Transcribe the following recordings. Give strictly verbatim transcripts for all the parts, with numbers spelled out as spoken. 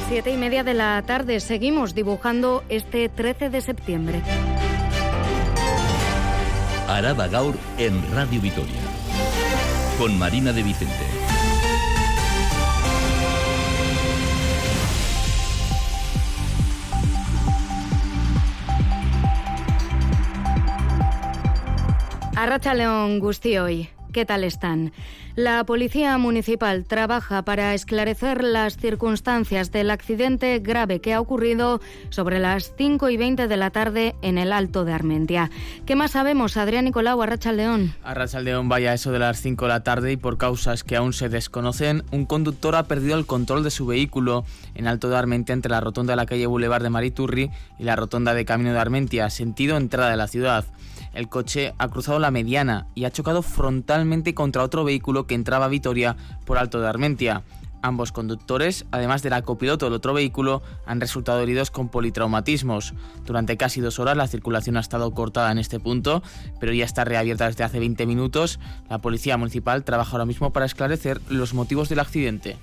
Siete y media de la tarde. Seguimos dibujando este trece de septiembre. Araba Gaur en Radio Vitoria, con Marina de Vicente. Arratsaldeon guztioi. ¿Qué tal están? La Policía Municipal trabaja para esclarecer las circunstancias del accidente grave que ha ocurrido sobre las cinco y veinte de la tarde en el Alto de Armentia. ¿Qué más sabemos, Adrián Nicolau? Arratsaldeon. Arratsaldeon, vaya eso de las cinco de la tarde y por causas que aún se desconocen, un conductor ha perdido el control de su vehículo en Alto de Armentia entre la rotonda de la calle Boulevard de Mariturri y la rotonda de Camino de Armentia, sentido entrada de la ciudad. El coche ha cruzado la mediana y ha chocado frontalmente contra otro vehículo que entraba a Vitoria por Alto de Armentia. Ambos conductores, además de la copiloto del otro vehículo, han resultado heridos con politraumatismos. Durante casi dos horas la circulación ha estado cortada en este punto, pero ya está reabierta desde hace veinte minutos. La Policía Municipal trabaja ahora mismo para esclarecer los motivos del accidente.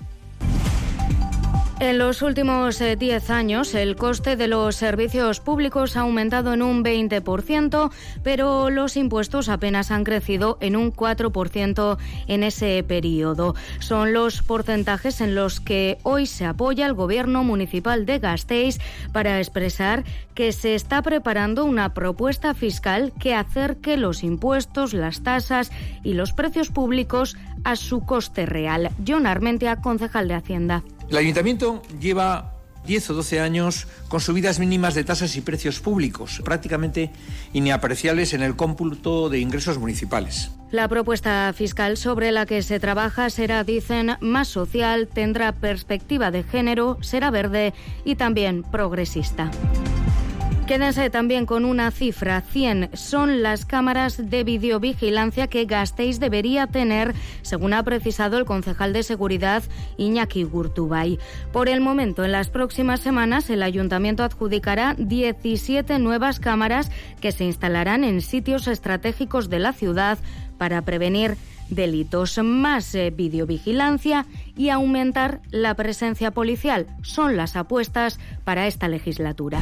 En los últimos diez años, el coste de los servicios públicos ha aumentado en un veinte por ciento, pero los impuestos apenas han crecido en un cuatro por ciento en ese periodo. Son los porcentajes en los que hoy se apoya el Gobierno Municipal de Gasteiz para expresar que se está preparando una propuesta fiscal que acerque los impuestos, las tasas y los precios públicos a su coste real. Jon Armentia, concejal de Hacienda. El Ayuntamiento lleva diez o doce años con subidas mínimas de tasas y precios públicos, prácticamente inapreciables en el cómputo de ingresos municipales. La propuesta fiscal sobre la que se trabaja será, dicen, más social, tendrá perspectiva de género, será verde y también progresista. Quédense también con una cifra, cien son las cámaras de videovigilancia que Gasteiz debería tener, según ha precisado el concejal de Seguridad Iñaki Gurtubay. Por el momento, en las próximas semanas, el Ayuntamiento adjudicará diecisiete nuevas cámaras que se instalarán en sitios estratégicos de la ciudad para prevenir delitos, más eh, videovigilancia y aumentar la presencia policial. Son las apuestas para esta legislatura.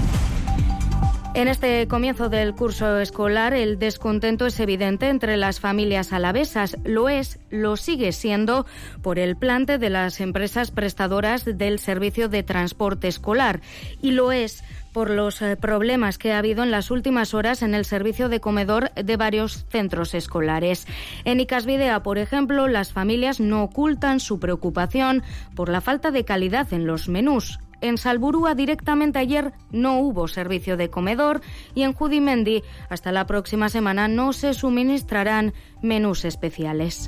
En este comienzo del curso escolar, el descontento es evidente entre las familias alavesas. Lo es, lo sigue siendo por el plante de las empresas prestadoras del servicio de transporte escolar. Y lo es por los problemas que ha habido en las últimas horas en el servicio de comedor de varios centros escolares. En Ikasbidea, por ejemplo, las familias no ocultan su preocupación por la falta de calidad en los menús. En Salburua directamente ayer no hubo servicio de comedor y en Judimendi hasta la próxima semana no se suministrarán menús especiales.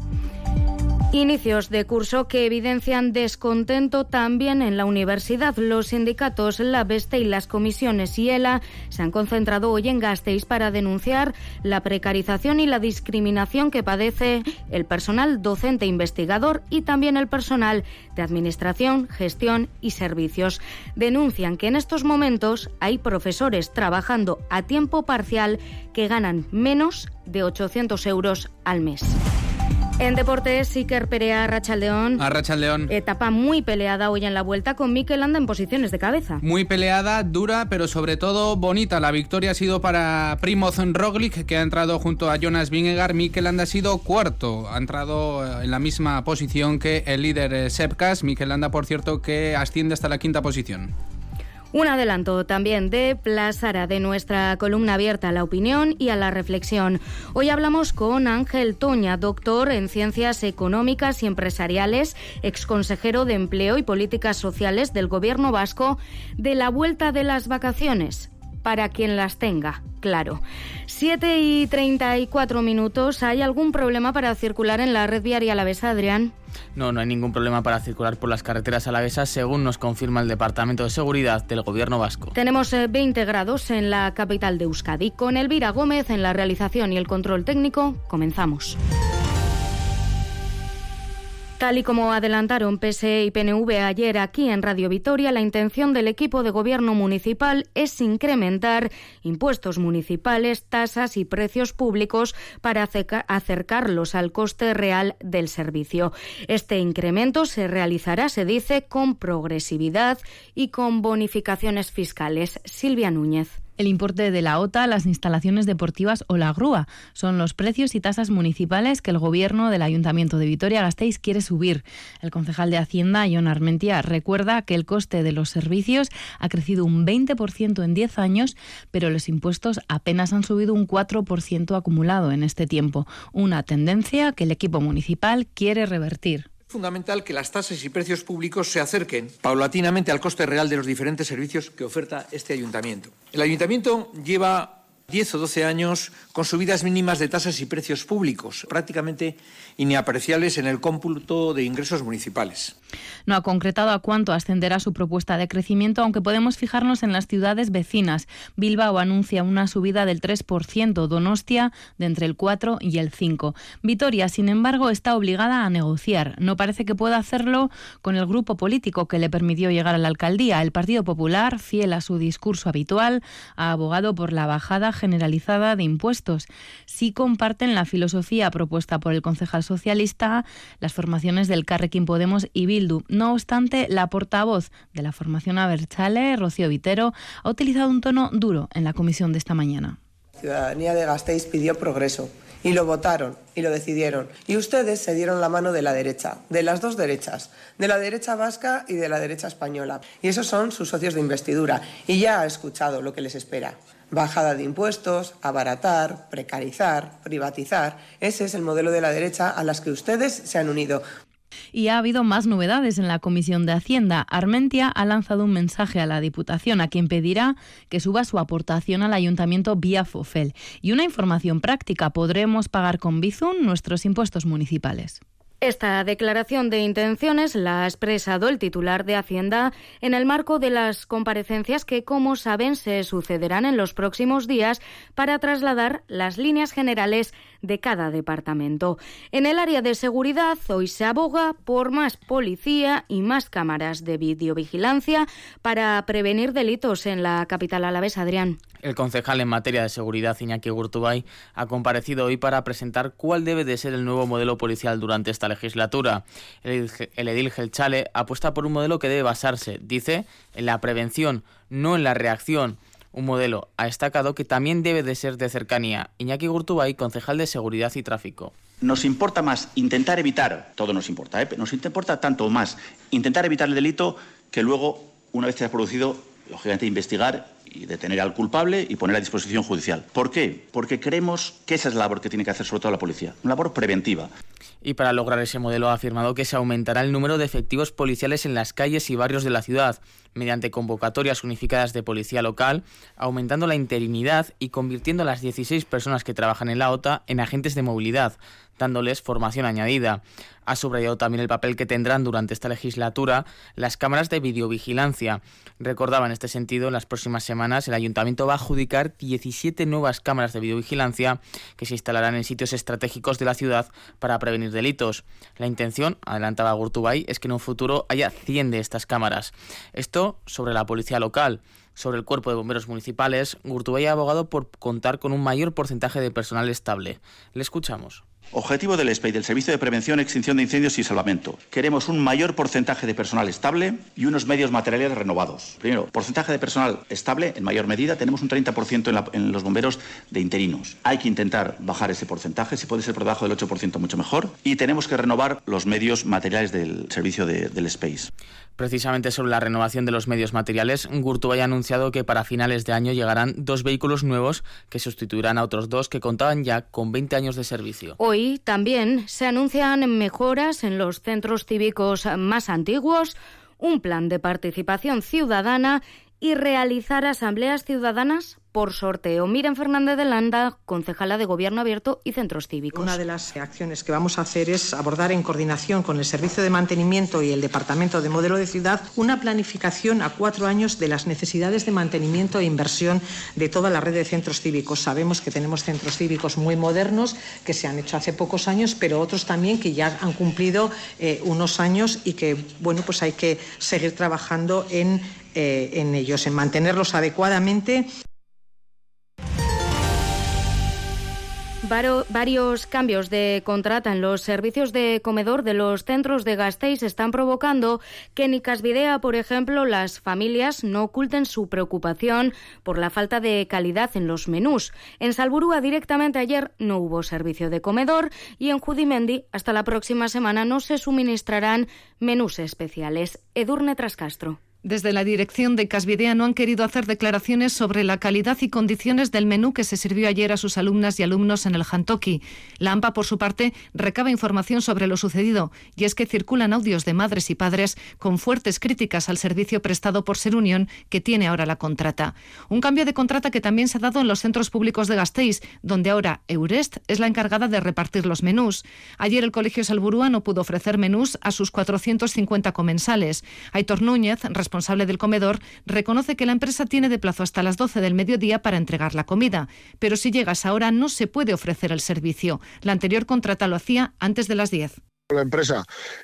Inicios de curso que evidencian descontento también en la universidad. Los sindicatos, la Beste y las comisiones y ELA se han concentrado hoy en Gasteiz para denunciar la precarización y la discriminación que padece el personal docente investigador y también el personal de administración, gestión y servicios. Denuncian que en estos momentos hay profesores trabajando a tiempo parcial que ganan menos de ochocientos euros al mes. En deportes, Iker Perea, Arratsaldeon. Arratsaldeon. Etapa muy peleada hoy en la vuelta con Mikel Landa en posiciones de cabeza. Muy peleada, dura, pero sobre todo bonita. La victoria ha sido para Primoz Roglic, que ha entrado junto a Jonas Vingegaard. Mikel Landa ha sido cuarto. Ha entrado en la misma posición que el líder Sepkas. Mikel Landa, por cierto, que asciende hasta la quinta posición. Un adelanto también de Plazara, de nuestra columna abierta a la opinión y a la reflexión. Hoy hablamos con Ángel Toña, doctor en Ciencias Económicas y Empresariales, exconsejero de Empleo y Políticas Sociales del Gobierno Vasco, de la vuelta de las vacaciones, para quien las tenga, claro. siete y treinta y cuatro minutos. ¿Hay algún problema para circular en la red viaria alavesa, Adrián? No, no hay ningún problema para circular por las carreteras alavesas, según nos confirma el Departamento de Seguridad del Gobierno Vasco. Tenemos veinte grados en la capital de Euskadi. Con Elvira Gómez en la realización y el control técnico, comenzamos. Tal y como adelantaron P S E y P N V ayer aquí en Radio Vitoria, la intención del equipo de gobierno municipal es incrementar impuestos municipales, tasas y precios públicos para acercarlos al coste real del servicio. Este incremento se realizará, se dice, con progresividad y con bonificaciones fiscales. Silvia Núñez. El importe de la O T A, las instalaciones deportivas o la grúa son los precios y tasas municipales que el Gobierno del Ayuntamiento de Vitoria-Gasteiz quiere subir. El concejal de Hacienda, Jon Armentia, recuerda que el coste de los servicios ha crecido un veinte por ciento en diez años, pero los impuestos apenas han subido un cuatro por ciento acumulado en este tiempo, una tendencia que el equipo municipal quiere revertir. Es fundamental que las tasas y precios públicos se acerquen paulatinamente al coste real de los diferentes servicios que oferta este ayuntamiento. El ayuntamiento lleva diez o doce años con subidas mínimas de tasas y precios públicos, prácticamente inapreciables en el cómputo de ingresos municipales. No ha concretado a cuánto ascenderá su propuesta de crecimiento, aunque podemos fijarnos en las ciudades vecinas. Bilbao anuncia una subida del tres por ciento, Donostia de entre el cuatro y el cinco por ciento. Vitoria, sin embargo, está obligada a negociar. No parece que pueda hacerlo con el grupo político que le permitió llegar a la alcaldía. El Partido Popular, fiel a su discurso habitual, ha abogado por la bajada generalizada de impuestos. Sí comparten la filosofía propuesta por el concejal socialista las formaciones del Carrequín Podemos y Bildu. No obstante, la portavoz de la formación abertzale, Rocío Vitero, ha utilizado un tono duro en la comisión de esta mañana. La ciudadanía de Gasteiz pidió progreso y lo votaron y lo decidieron. Y ustedes se dieron la mano de la derecha, de las dos derechas, de la derecha vasca y de la derecha española. Y esos son sus socios de investidura. Y ya ha escuchado lo que les espera. Bajada de impuestos, abaratar, precarizar, privatizar. Ese es el modelo de la derecha a las que ustedes se han unido. Y ha habido más novedades en la Comisión de Hacienda. Armentia ha lanzado un mensaje a la Diputación, a quien pedirá que suba su aportación al Ayuntamiento vía FOFEL. Y una información práctica: podremos pagar con Bizum nuestros impuestos municipales. Esta declaración de intenciones la ha expresado el titular de Hacienda en el marco de las comparecencias que, como saben, se sucederán en los próximos días para trasladar las líneas generales de cada departamento. En el área de seguridad, hoy se aboga por más policía y más cámaras de videovigilancia para prevenir delitos en la capital alavesa. Adrián. El concejal en materia de seguridad, Iñaki Gurtubay, ha comparecido hoy para presentar cuál debe de ser el nuevo modelo policial durante esta legislatura. El, el edil jeltzale apuesta por un modelo que debe basarse, dice, en la prevención, no en la reacción. Un modelo, ha destacado, que también debe de ser de cercanía. Iñaki Gurtubay, concejal de Seguridad y Tráfico. Nos importa más intentar evitar, todo nos importa, ¿eh? nos importa tanto más intentar evitar el delito que luego, una vez que se ha producido, lógicamente investigar y detener al culpable y poner a disposición judicial. ¿Por qué? Porque creemos que esa es la labor que tiene que hacer sobre todo la policía, una labor preventiva. Y para lograr ese modelo ha afirmado que se aumentará el número de efectivos policiales en las calles y barrios de la ciudad, mediante convocatorias unificadas de policía local, aumentando la interinidad y convirtiendo a las dieciséis personas que trabajan en la O T A en agentes de movilidad, dándoles formación añadida. Ha subrayado también el papel que tendrán durante esta legislatura las cámaras de videovigilancia. Recordaba en este sentido, en las próximas semanas el Ayuntamiento va a adjudicar diecisiete nuevas cámaras de videovigilancia que se instalarán en sitios estratégicos de la ciudad para prevenir delitos. La intención, adelantaba Gurtubay, es que en un futuro haya cien de estas cámaras. Esto sobre la policía local. Sobre el cuerpo de bomberos municipales, Gurtubay ha abogado por contar con un mayor porcentaje de personal estable. Le escuchamos. Objetivo del E S P E y del Servicio de Prevención, Extinción de Incendios y Salvamento. Queremos un mayor porcentaje de personal estable y unos medios materiales renovados. Primero, porcentaje de personal estable en mayor medida. Tenemos un treinta por ciento en, la, en los bomberos de interinos. Hay que intentar bajar ese porcentaje, si puede ser por debajo del ocho por ciento mucho mejor. Y tenemos que renovar los medios materiales del servicio de, del E S P E. Precisamente sobre la renovación de los medios materiales, Gurtubay ha anunciado que para finales de año llegarán dos vehículos nuevos que sustituirán a otros dos que contaban ya con veinte años de servicio. Hoy también se anuncian mejoras en los centros cívicos más antiguos, un plan de participación ciudadana y realizar asambleas ciudadanas por sorteo. Miren Fernández de Landa, concejala de Gobierno Abierto y Centros Cívicos. Una de las acciones que vamos a hacer es abordar en coordinación con el Servicio de Mantenimiento y el Departamento de Modelo de Ciudad una planificación a cuatro años de las necesidades de mantenimiento e inversión de toda la red de centros cívicos. Sabemos que tenemos centros cívicos muy modernos que se han hecho hace pocos años, pero otros también que ya han cumplido eh, unos años y que, bueno, pues hay que seguir trabajando en, eh, en ellos, en mantenerlos adecuadamente. Varios cambios de contrata en los servicios de comedor de los centros de Gasteiz están provocando que en Icasbidea, por ejemplo, las familias no oculten su preocupación por la falta de calidad en los menús. En Salburua directamente ayer no hubo servicio de comedor y en Judimendi hasta la próxima semana no se suministrarán menús especiales. Edurne Trascastro. Desde la dirección de Icasbidea no han querido hacer declaraciones sobre la calidad y condiciones del menú que se sirvió ayer a sus alumnas y alumnos en el Jantoki. La AMPA, por su parte, recaba información sobre lo sucedido, y es que circulan audios de madres y padres con fuertes críticas al servicio prestado por Serunión, que tiene ahora la contrata. Un cambio de contrata que también se ha dado en los centros públicos de Gasteiz, donde ahora Eurest es la encargada de repartir los menús. Ayer el Colegio Salburua no pudo ofrecer menús a sus cuatrocientos cincuenta comensales. Aitor Núñez, responsable responsable del comedor, reconoce que la empresa tiene de plazo hasta las doce del mediodía para entregar la comida, pero si llegas ahora no se puede ofrecer el servicio. La anterior contrata lo hacía antes de las diez. La empresa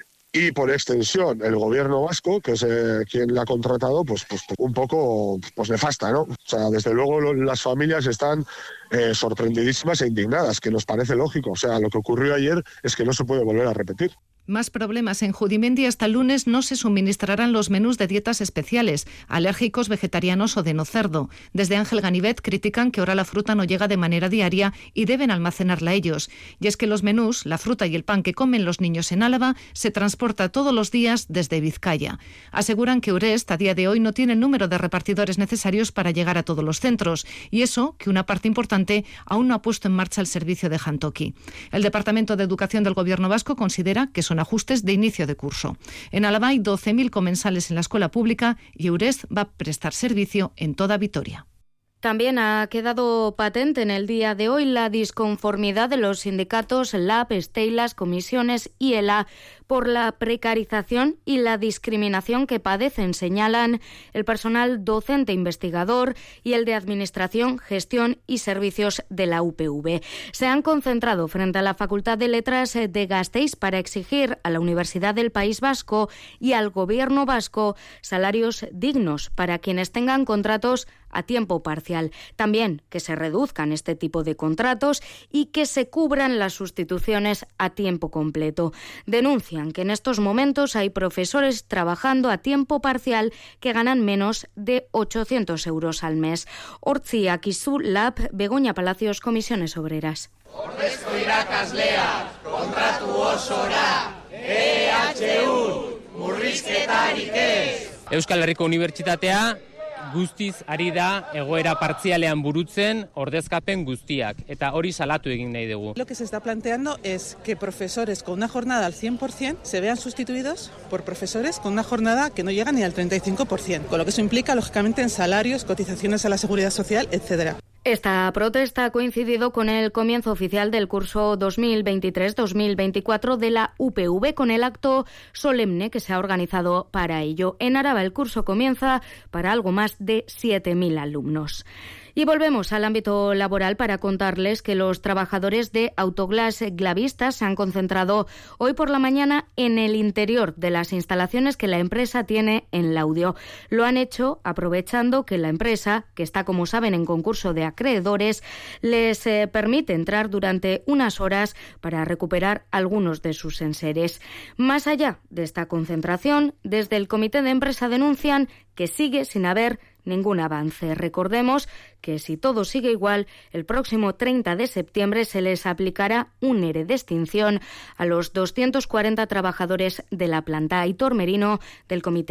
y por extensión el gobierno vasco, que es eh, quien la ha contratado, pues, pues un poco pues nefasta, ¿no? O sea, desde luego lo, las familias están eh, sorprendidísimas e indignadas, que nos parece lógico. O sea, lo que ocurrió ayer es que no se puede volver a repetir. Más problemas. En Judimendi hasta el lunes no se suministrarán los menús de dietas especiales, alérgicos, vegetarianos o de no cerdo. Desde Ángel Ganivet critican que ahora la fruta no llega de manera diaria y deben almacenarla ellos. Y es que los menús, la fruta y el pan que comen los niños en Álava, se transporta todos los días desde Vizcaya. Aseguran que Eurest a día de hoy no tiene el número de repartidores necesarios para llegar a todos los centros. Y eso, que una parte importante aún no ha puesto en marcha el servicio de Jantoki. El Departamento de Educación del Gobierno vasco considera que son ajustes de inicio de curso. En Álava hay doce mil comensales en la escuela pública y Eurest va a prestar servicio en toda Vitoria. También ha quedado patente en el día de hoy la disconformidad de los sindicatos L A B, Steilas, Comisiones y E L A por la precarización y la discriminación que padecen, señalan el personal docente investigador y el de Administración, Gestión y Servicios de la U P V. Se han concentrado frente a la Facultad de Letras de Gasteiz para exigir a la Universidad del País Vasco y al Gobierno vasco salarios dignos para quienes tengan contratos a tiempo parcial. También que se reduzcan este tipo de contratos y que se cubran las sustituciones a tiempo completo. Denuncian que en estos momentos hay profesores trabajando a tiempo parcial que ganan menos de ochocientos euros al mes. Hortzi Akizu Lab, Begoña Palacios, Comisiones Obreras. Ordezko irakasleak kontratu osora, E H U, murrizketarik ez. Euskal Herriko Unibertsitatea guztiz ari da egoera partzialean burutzen ordezkapen guztiak, eta hori salatu egin nahi dugu. Lo que se está planteando es que profesores con una jornada al cien por ciento se vean sustituidos por profesores con una jornada que no llega ni al treinta y cinco por ciento, con lo que eso implica, lógicamente, en salarios, cotizaciones a la seguridad social, etcétera. Esta protesta ha coincidido con el comienzo oficial del curso dos mil veintitrés dos mil veinticuatro de la U P V, con el acto solemne que se ha organizado para ello. En Araba el curso comienza para algo más de siete mil alumnos. Y volvemos al ámbito laboral para contarles que los trabajadores de Autoglass Glavistas se han concentrado hoy por la mañana en el interior de las instalaciones que la empresa tiene en Laudio. Lo han hecho aprovechando que la empresa, que está, como saben, en concurso de acreedores, les eh, permite entrar durante unas horas para recuperar algunos de sus enseres. Más allá de esta concentración, desde el comité de empresa denuncian que sigue sin haber ningún avance. Recordemos que si todo sigue igual, el próximo treinta de septiembre se les aplicará un ERE de extinción a los doscientos cuarenta trabajadores de la planta. Aitor Merino, del comité.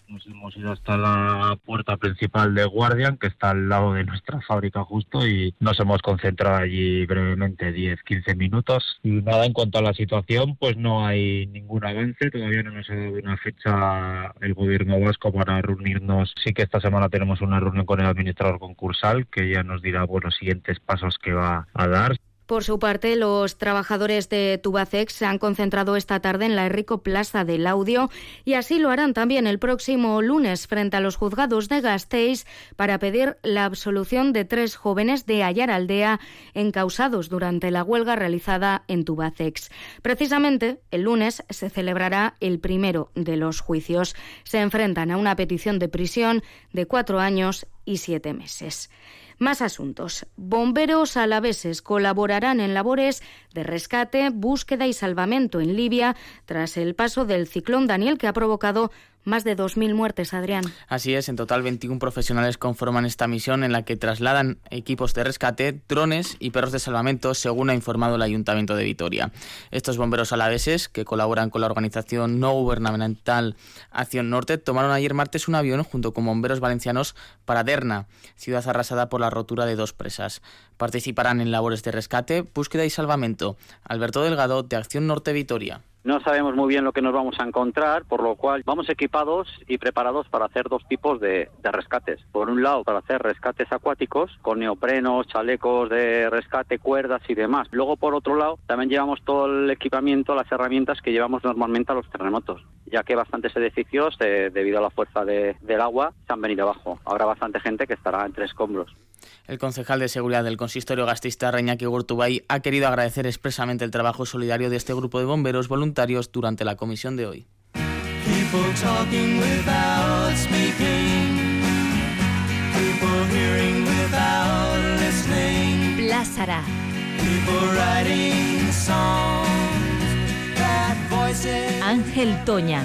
Nos hemos ido hasta la puerta principal de Guardian, que está al lado de nuestra fábrica justo, y nos hemos concentrado allí brevemente, diez a quince minutos. Y nada, en cuanto a la situación, pues no hay ningún avance, todavía no nos ha dado una fecha el gobierno vasco para reunirnos. Sí que esta semana tenemos una reunión con el administrador concursal, que ya nos dirá pues, los siguientes pasos que va a dar. Por su parte, los trabajadores de Tubacex se han concentrado esta tarde en la Herrico Plaza del Audio y así lo harán también el próximo lunes frente a los juzgados de Gasteiz para pedir la absolución de tres jóvenes de Aiaraldea encausados durante la huelga realizada en Tubacex. Precisamente, el lunes se celebrará el primero de los juicios. Se enfrentan a una petición de prisión de cuatro años y siete meses. Más asuntos. Bomberos alaveses colaborarán en labores de rescate, búsqueda y salvamento en Libia tras el paso del ciclón Daniel, que ha provocado más de dos mil muertes, Adrián. Así es, en total veintiún profesionales conforman esta misión en la que trasladan equipos de rescate, drones y perros de salvamento, según ha informado el Ayuntamiento de Vitoria. Estos bomberos alaveses, que colaboran con la organización no gubernamental Acción Norte, tomaron ayer martes un avión junto con bomberos valencianos para Derna, ciudad arrasada por la rotura de dos presas. Participarán en labores de rescate, búsqueda y salvamento. Alberto Delgado, de Acción Norte Vitoria. No sabemos muy bien lo que nos vamos a encontrar, por lo cual vamos equipados y preparados para hacer dos tipos de, de rescates. Por un lado, para hacer rescates acuáticos, con neoprenos, chalecos de rescate, cuerdas y demás. Luego, por otro lado, también llevamos todo el equipamiento, las herramientas que llevamos normalmente a los terremotos, ya que bastantes edificios, eh, debido a la fuerza de, del agua, se han venido abajo. Habrá bastante gente que estará entre escombros. El concejal de Seguridad del Consistorio gasteiztarra, Iñaki Gurtubay, ha querido agradecer expresamente el trabajo solidario de este grupo de bomberos voluntarios durante la comisión de hoy. Plázara. Ángel Toña.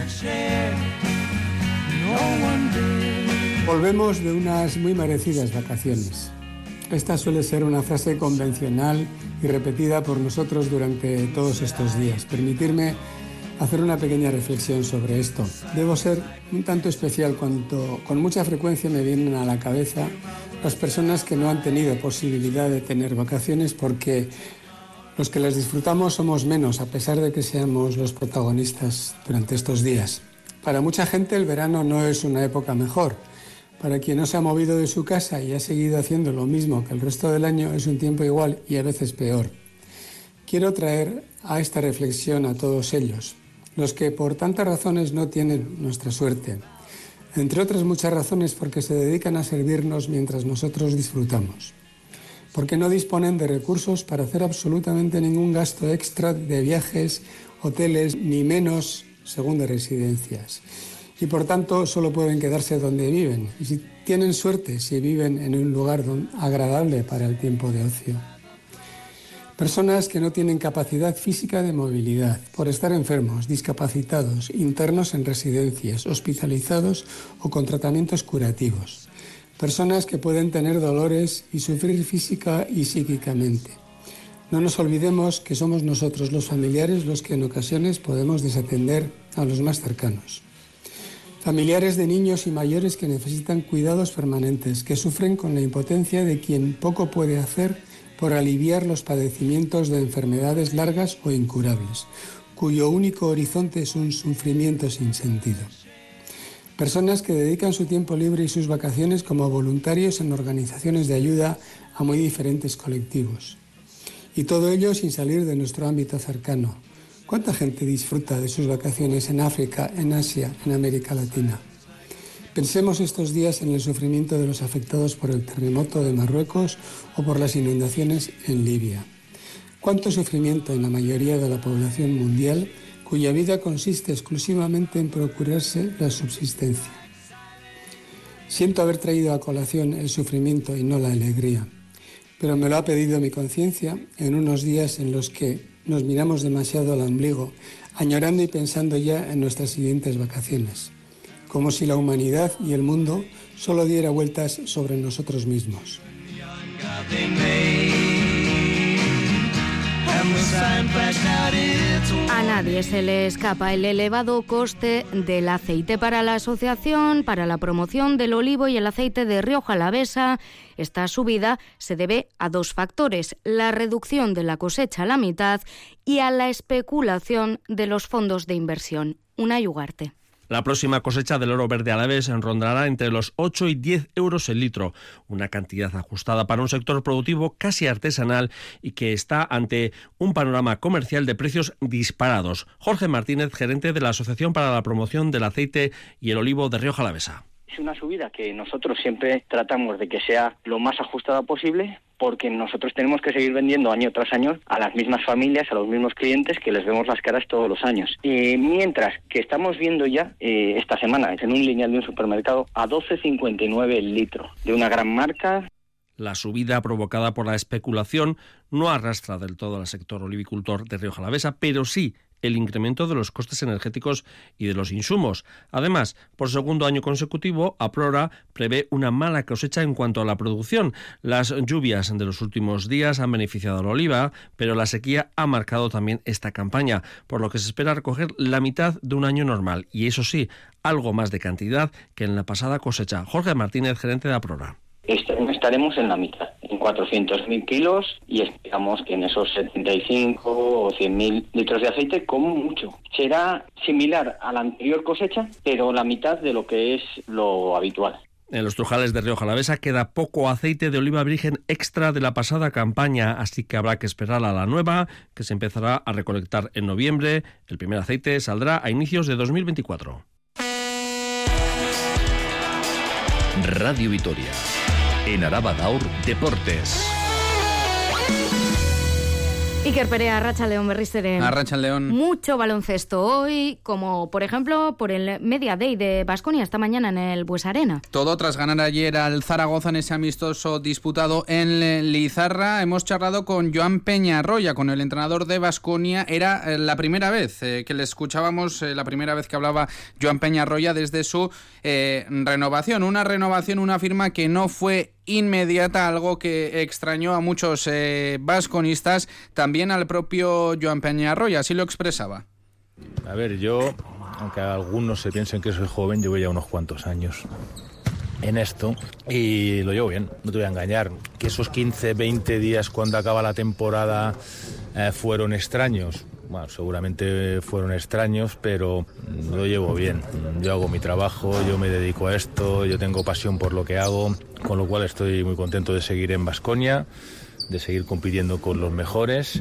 Volvemos de unas muy merecidas vacaciones. Esta suele ser una frase convencional y repetida por nosotros durante todos estos días. Permitirme hacer una pequeña reflexión sobre esto. Debo ser un tanto especial cuando con mucha frecuencia me vienen a la cabeza las personas que no han tenido posibilidad de tener vacaciones porque los que las disfrutamos somos menos, a pesar de que seamos los protagonistas durante estos días. Para mucha gente el verano no es una época mejor. Para quien no se ha movido de su casa y ha seguido haciendo lo mismo que el resto del año, es un tiempo igual y a veces peor. Quiero traer a esta reflexión a todos ellos, los que por tantas razones no tienen nuestra suerte, entre otras muchas razones porque se dedican a servirnos mientras nosotros disfrutamos, porque no disponen de recursos para hacer absolutamente ningún gasto extra de viajes, hoteles, ni menos según de residencias. Y por tanto solo pueden quedarse donde viven. Y si tienen suerte, si viven en un lugar agradable para el tiempo de ocio. Personas que no tienen capacidad física de movilidad, por estar enfermos, discapacitados, internos en residencias, hospitalizados o con tratamientos curativos. Personas que pueden tener dolores y sufrir física y psíquicamente. No nos olvidemos que somos nosotros los familiares los que en ocasiones podemos desatender a los más cercanos. Familiares de niños y mayores que necesitan cuidados permanentes, que sufren con la impotencia de quien poco puede hacer por aliviar los padecimientos de enfermedades largas o incurables, cuyo único horizonte es un sufrimiento sin sentido. Personas que dedican su tiempo libre y sus vacaciones como voluntarios en organizaciones de ayuda a muy diferentes colectivos. Y todo ello sin salir de nuestro ámbito cercano. ¿Cuánta gente disfruta de sus vacaciones en África, en Asia, en América Latina? Pensemos estos días en el sufrimiento de los afectados por el terremoto de Marruecos o por las inundaciones en Libia. ¿Cuánto sufrimiento en la mayoría de la población mundial cuya vida consiste exclusivamente en procurarse la subsistencia? Siento haber traído a colación el sufrimiento y no la alegría, pero me lo ha pedido mi conciencia en unos días en los que nos miramos demasiado al ombligo, añorando y pensando ya en nuestras siguientes vacaciones, como si la humanidad y el mundo solo diera vueltas sobre nosotros mismos. A nadie se le escapa el elevado coste del aceite. Para la Asociación para la Promoción del Olivo y el Aceite de Rioja Alavesa, esta subida se debe a dos factores: la reducción de la cosecha a la mitad y a la especulación de los fondos de inversión. Unai Ugarte. La próxima cosecha del oro verde alavés rondará entre los ocho y diez euros el litro, una cantidad ajustada para un sector productivo casi artesanal y que está ante un panorama comercial de precios disparados. Jorge Martínez, gerente de la Asociación para la Promoción del Aceite y el Olivo de Rioja Alavesa. Es una subida que nosotros siempre tratamos de que sea lo más ajustada posible, porque nosotros tenemos que seguir vendiendo año tras año a las mismas familias, a los mismos clientes que les vemos las caras todos los años. Eh, mientras que estamos viendo ya eh, esta semana en un lineal de un supermercado a doce cincuenta y nueve el litro de una gran marca. La subida provocada por la especulación no arrastra del todo al sector olivicultor de Rioja Alavesa, pero sí el incremento de los costes energéticos y de los insumos. Además, por segundo año consecutivo, Aprora prevé una mala cosecha en cuanto a la producción. Las lluvias de los últimos días han beneficiado a la oliva, pero la sequía ha marcado también esta campaña, por lo que se espera recoger la mitad de un año normal, y eso sí, algo más de cantidad que en la pasada cosecha. Jorge Martínez, gerente de Aprora. Este año estaremos en la mitad, en cuatrocientos mil kilos, y esperamos que en esos setenta y cinco o cien mil litros de aceite, como mucho. Será similar a la anterior cosecha, pero la mitad de lo que es lo habitual. En los trujales de Rioja Alavesa queda poco aceite de oliva virgen extra de la pasada campaña, así que habrá que esperar a la nueva, que se empezará a recolectar en noviembre. El primer aceite saldrá a inicios de dos mil veinticuatro. Radio Vitoria. En Araba Gaur, Deportes. Iker Perea, Arratsaldeon berriz ere. Arratsaldeon. Mucho baloncesto hoy, como por ejemplo por el Media Day de Baskonia esta mañana en el Bues Arena. Todo tras ganar ayer al Zaragoza en ese amistoso disputado en Lizarra. Hemos charlado con Joan Peñarroya, con el entrenador de Baskonia. Era la primera vez eh, que le escuchábamos, eh, la primera vez que hablaba Joan Peñarroya desde su eh, renovación. Una renovación, una firma que no fue inmediata, algo que extrañó a muchos eh, vasconistas, también al propio Joan Peñarroya, así lo expresaba. A ver, yo, aunque algunos se piensen que soy joven, llevo ya unos cuantos años en esto y lo llevo bien, no te voy a engañar. Que esos quince, veinte días cuando acaba la temporada eh, fueron extraños. Bueno, seguramente fueron extraños, pero lo llevo bien. Yo hago mi trabajo, yo me dedico a esto, yo tengo pasión por lo que hago, con lo cual estoy muy contento de seguir en Baskonia, de seguir compitiendo con los mejores.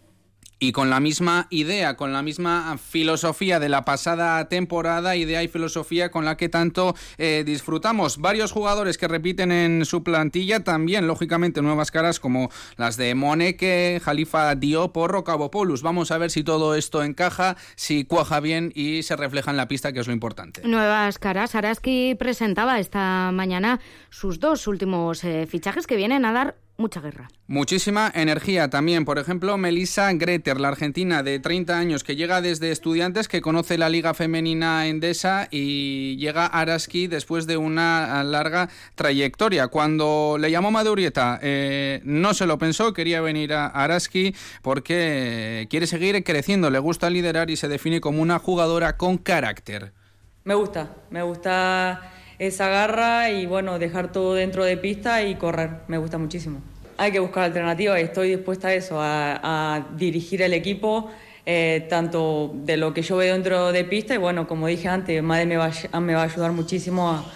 Y con la misma idea, con la misma filosofía de la pasada temporada, idea y filosofía con la que tanto eh, disfrutamos. Varios jugadores que repiten en su plantilla, también lógicamente nuevas caras como las de Moneke, Jalifa Diop o Rocabopoulos. Vamos a ver si todo esto encaja, si cuaja bien y se refleja en la pista, que es lo importante. Nuevas caras. Araski presentaba esta mañana sus dos últimos eh, fichajes que vienen a dar mucha guerra. Muchísima energía también. Por ejemplo, Melissa Greter, la argentina de treinta años que llega desde Estudiantes, que conoce la Liga Femenina Endesa y llega a Araski después de una larga trayectoria. Cuando le llamó Madurieta, eh, no se lo pensó, quería venir a Araski porque quiere seguir creciendo, le gusta liderar y se define como una jugadora con carácter. Me gusta, me gusta esa garra y bueno, dejar todo dentro de pista y correr, me gusta muchísimo. Hay que buscar alternativas y estoy dispuesta a eso, a, a dirigir el equipo, eh, tanto de lo que yo veo dentro de pista y bueno, como dije antes, Made me va, me va a ayudar muchísimo a,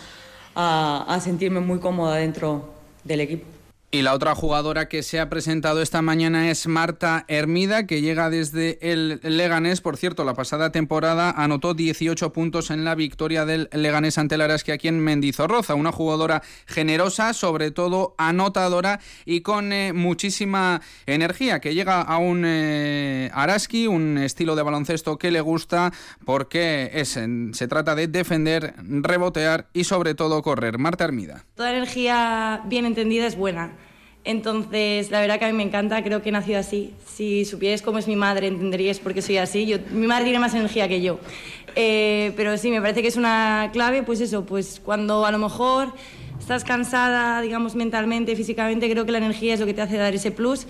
a, a sentirme muy cómoda dentro del equipo. Y la otra jugadora que se ha presentado esta mañana es Marta Hermida, que llega desde el Leganés. Por cierto, la pasada temporada anotó dieciocho puntos en la victoria del Leganés ante el Araski aquí en Mendizorroza. Una jugadora generosa, sobre todo anotadora y con eh, muchísima energía, que llega a un eh, Araski, un estilo de baloncesto que le gusta porque es, se trata de defender, rebotear y sobre todo correr. Marta Hermida. Toda energía bien entendida es buena. Entonces, la verdad que a mí me encanta, creo que he nacido así. Si supierais cómo es mi madre, entenderíais por qué soy así. Yo, mi madre tiene más energía que yo. Eh, pero sí, me parece que es una clave, pues eso, pues cuando a lo mejor estás cansada, digamos, mentalmente, físicamente, creo que la energía es lo que te hace dar ese plus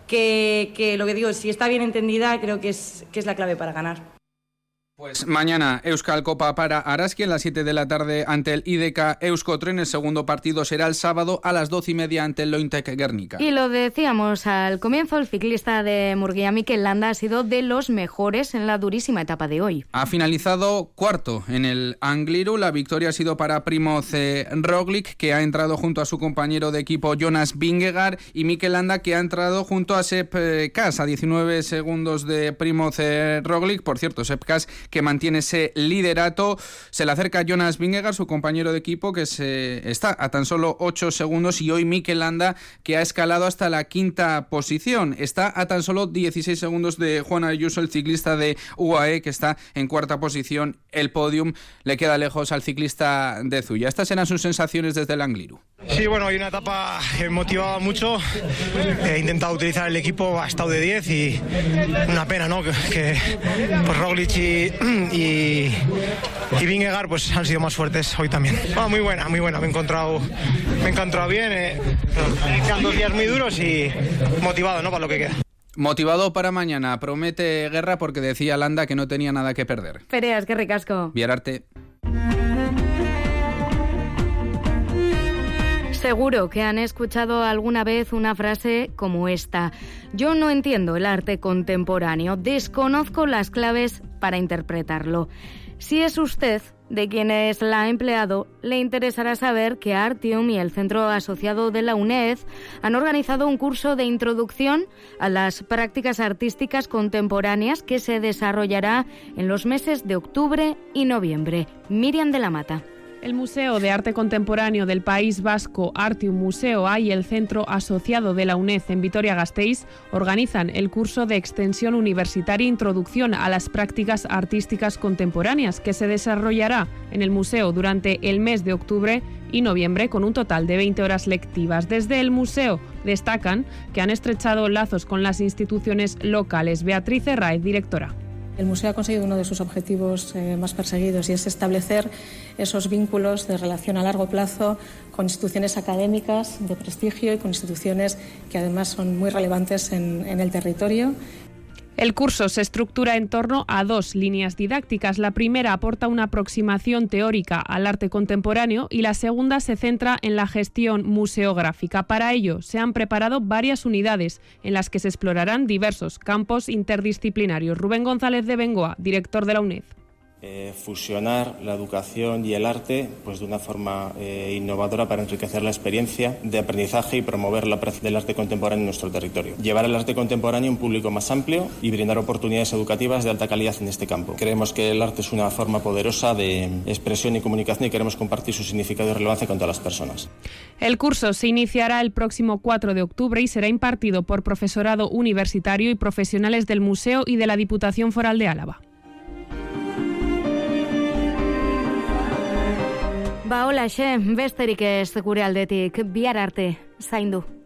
que, que lo que digo, si está bien entendida, creo que es, que es la clave para ganar. Pues mañana Euskal Copa para Araski a las siete de la tarde ante el I D K Euskotren. El segundo partido será el sábado a las doce y media ante el Lointec Guernica. Y lo decíamos al comienzo, el ciclista de Murguía, Mikel Landa, ha sido de los mejores en la durísima etapa de hoy. Ha finalizado cuarto en el Angliru. La victoria ha sido para Primoz Roglic, que ha entrado junto a su compañero de equipo Jonas Vingegaard, y Mikel Landa, que ha entrado junto a Sepp Kuss a diecinueve segundos de Primoz Roglic. Por cierto, Sepp Kuss, que mantiene ese liderato. Se le acerca Jonas Vingegaard, su compañero de equipo, que se está a tan solo ocho segundos, y hoy Mikel Landa, que ha escalado hasta la quinta posición. Está a tan solo dieciséis segundos de Juan Ayuso, el ciclista de U A E, que está en cuarta posición. El podium le queda lejos al ciclista de Zuya. Estas eran sus sensaciones desde el Angliru. Sí, bueno, hay una etapa que me motivaba mucho. He intentado utilizar el equipo, ha estado de diez y una pena, ¿no? Que, que pues Roglic y Y, y Vingegaard pues han sido más fuertes hoy también. Ah, muy buena, muy buena, me he encontrado, me he encontrado bien, eh, quedan dos días muy duros y motivado, ¿no?, para lo que queda. Motivado para mañana, promete guerra porque decía Landa que no tenía nada que perder. Pereas, qué ricasco. Viararte. Seguro que han escuchado alguna vez una frase como esta: yo no entiendo el arte contemporáneo, desconozco las claves para interpretarlo. Si es usted de quienes la ha empleado, le interesará saber que Artium y el Centro Asociado de la UNED han organizado un curso de introducción a las prácticas artísticas contemporáneas que se desarrollará en los meses de octubre y noviembre. Miriam de la Mata. El Museo de Arte Contemporáneo del País Vasco, Artium Museo A, y el Centro Asociado de la UNED en Vitoria-Gasteiz organizan el curso de extensión universitaria Introducción a las Prácticas Artísticas Contemporáneas, que se desarrollará en el museo durante el mes de octubre y noviembre, con un total de veinte horas lectivas. Desde el museo destacan que han estrechado lazos con las instituciones locales. Beatriz Herráez, directora. El museo ha conseguido uno de sus objetivos eh, más perseguidos, y es establecer esos vínculos de relación a largo plazo con instituciones académicas de prestigio y con instituciones que además son muy relevantes en, en el territorio. El curso se estructura en torno a dos líneas didácticas. La primera aporta una aproximación teórica al arte contemporáneo y la segunda se centra en la gestión museográfica. Para ello, se han preparado varias unidades en las que se explorarán diversos campos interdisciplinarios. Rubén González de Bengoa, director de la UNED. Eh, fusionar la educación y el arte pues de una forma eh, innovadora para enriquecer la experiencia de aprendizaje y promover la práctica del arte contemporáneo en nuestro territorio. Llevar el arte contemporáneo a un público más amplio y brindar oportunidades educativas de alta calidad en este campo. Creemos que el arte es una forma poderosa de expresión y comunicación y queremos compartir su significado y relevancia con todas las personas. El curso se iniciará el próximo cuatro de octubre y será impartido por profesorado universitario y profesionales del Museo y de la Diputación Foral de Álava. Ba, hola, xe, besterik ez gure aldetik, bihar arte, zaindu.